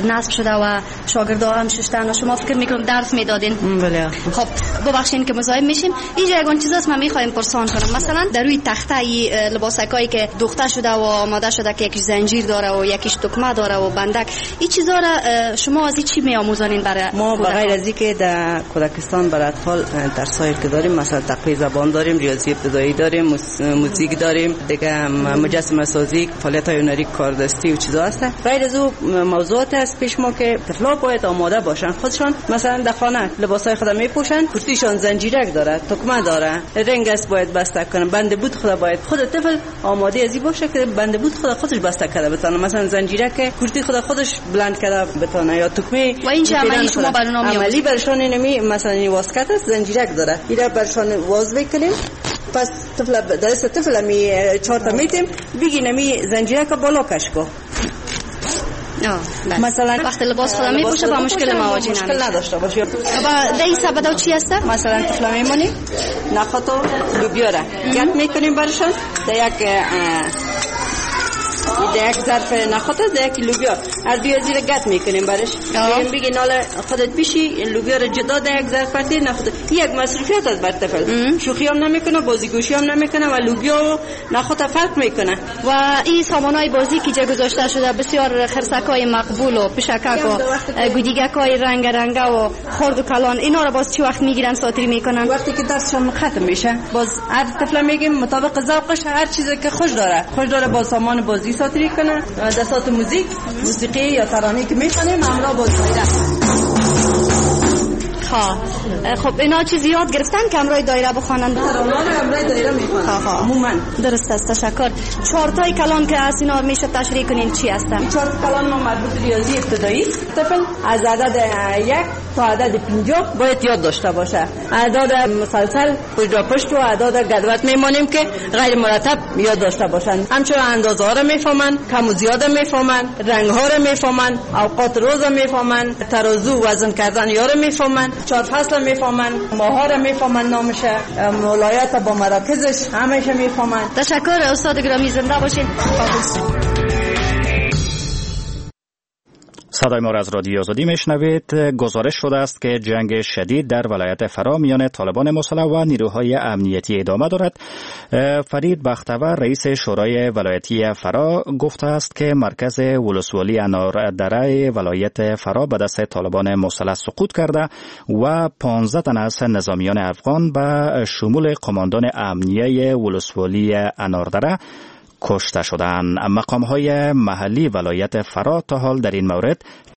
نصب شده و شاگردها هم ششتن و شما فکر میکنم درس میدادین. بله. خب ببخشید که مزاحم میشیم. اینجا یگان چیزاست ما میخوایم پرسان کنم. مثلا در روی تخته لباسکایی که دوخته شده و آماده شده که یکیش زنجیر داره و یکیش دکمه داره و بندک، این چیزا را شما از چی میآموزانین برای ما؟ بغیر از اینکه در کودکستان برای اطفال درسایی که داریم، مثلا تقویت زبان داریم، ریاضی ابتدایی داریم، موزیک داریم، دیگه مجسمه سازی، فعالیت‌های هنری، کاردستی و چیزا هست. غیر از اون موضوعات است پیش ما که طفلا باید آماده باشن خودشان. مثلا در خانه لباسای خود میپوشن، کرتیشون زنجیرک داره، دکمه داره، رنگ است باید بسته کنن، بند بود خود باید خود طفل آماده ازی باشه که بند بود خودش بسته کرده بتونه. مثلا زنجیرک کرتی خودش بلند کرده بتونه، یا دکمه و این عملی شما برنامه عملی برشان اینمی مثلا واسکت است زنجیرک داره، اینا برشان واز بکنیم. پس طفل می 4 تا میتیم بگیم می زنجیرک بالا کش کو. مثلا وقتی لباس خود میپوشه با مشکل مواجه نمیشه، مشکل نداشته باشه. و دای سبد چی هست؟ مثلا طفل میمونی نخاتو لوبیا را گرد میکنیم برشان در یک ظرف نخاطه در یک لوبیا اردوی زیر گت میکنیم برش. بگی ناله خودت بیشی لوبیا رو جدا در یک ظرف پرتی نخاطه. یک مصرفیت از بر طفل، شوخی هم نمیکنه، بازیگوشی هم نمیکنه و لوبیا و نخاطه فرق میکنه. و این سامانای بازی که جا گذاشته شده بسیار خرسکای مقبول و پشکک و گودیگکای رنگ و خرد و کلان، اینا رو باز چی وقت میگیرن ساتری میکنن؟ وقتی که درسشون ختم میشه باز هر طفل میگیم مطابق ذوقش هر چیزی که خوش داره با سامان بازی ساتری کنه. دستات موسیقی یا ترانه که میخونیم همراه بازی میده. خب اینا چیزی یاد گرفتن که همراه دایره بخوانند؟ ترانه رو همراه دایره میخوانند عموما. درست است، تشکر. 4 تای کلان که از اینا میشه تشریح کنین چی هستن؟ 4 کلان ما مربوط ریاضی ابتدایی طفل از عدد 1 تا عدد 50 باید یاد داشته باشه. اعداد مسلسل پشت و اعداد گدوت میمونیم که غیر مرتب یاد داشته باشن. همچنین اندازه ها رو میفهمن، کم و زیاد میفهمن، رنگ ها رو میفهمن، اوقات روز میفهمن، ترازو وزن کردن یا رو میفهمن، 4 فصل میفهمن، ماه ها رو میفهمن، نامشه، ولایت با مراکزش همشه میفهمن. تشکر استاد گرامی، زنده باشین. صدای ما را از رادیو آزادی میشنوید. گزارش شده است که جنگ شدید در ولایت فرا میان طالبان مسلح و نیروهای امنیتی ادامه دارد. فرید بختور رئیس شورای ولایتی فرا گفته است که مرکز ولسوالی اناردره ولایت فرا به دست طالبان مسلح سقوط کرده و 15 تن از نظامیان افغان به شمول قماندان امنیه ولسوالی اناردره کشته شدند. مقام‌های محلی ولایت فرا تا حال در این مورد